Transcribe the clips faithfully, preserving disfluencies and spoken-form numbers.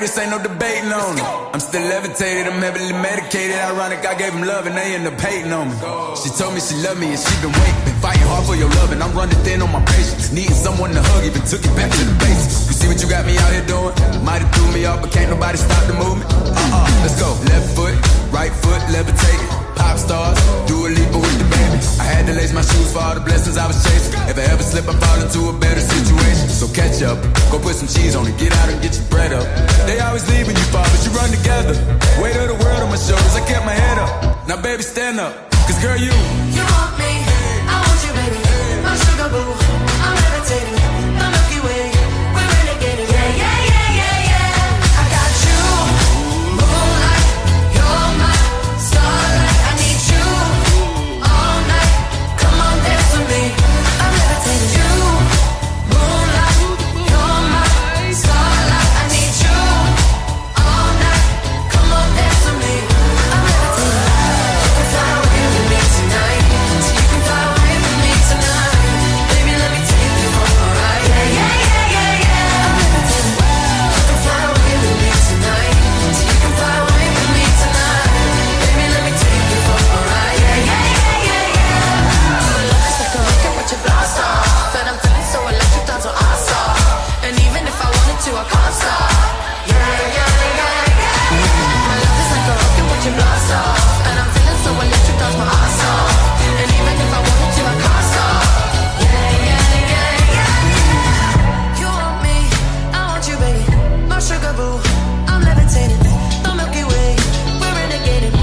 greatest, ain't no debating on it. I'm still levitated, I'm heavily medicated. Ironic, I gave them love and they end up hating on me. She told me she loved me and she been waiting. Been fighting hard for your love and I'm running thin on my patience. Needing someone to hug, even took it back to the basics. You see what you got me out here doing? Might have threw me off, but can't nobody stop the movement. Uh-uh, let's go. Left foot, right foot, levitated. Pop stars, do a leap with the baby. I had to lace my shoes for all the blessings I was chasing. If I ever slip, I fall into a better situation. So catch up, go put some cheese on it, get out and get your bread up. They always leave when you fall, but you run together. Weight of the world on my shoulders, I kept my head up. Now baby, stand up, cause girl, you You want me, I want you, baby. My sugar boo, I'm levitating. The Milky Way, we're renegading. Yeah, yeah, yeah, yeah, yeah. I got you, moonlight, you're my starlight. I need you all night. Come on, dance with me. I'm levitating. You, moonlight, you're my starlight. I need you all night. Come on, dance with me. I'm levitating. You can fly away with me tonight. You can fly away with me tonight. Baby, let me take you for a ride. Yeah, yeah, yeah, yeah, yeah. I'm levitating. You can fly away with me tonight. You can fly away with me tonight. Baby, let me take you for a ride. Yeah, yeah, yeah, yeah, yeah. Love is like a rocket with your blast off, and I'm feeling so electric, that's what I saw. And even if I wanted to, I can't stop. Yeah, yeah, yeah, yeah. My love is like a rocket with your blast off, and I'm feeling so electric, that's my ass off. And even if I wanted to, I can't stop. Yeah, yeah, yeah, yeah. You want me, I want you, baby. My sugar boo, I'm levitating. The Milky Way, we're renegading.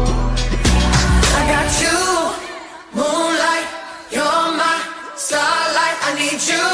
I got you, moonlight, you're my starlight. I need you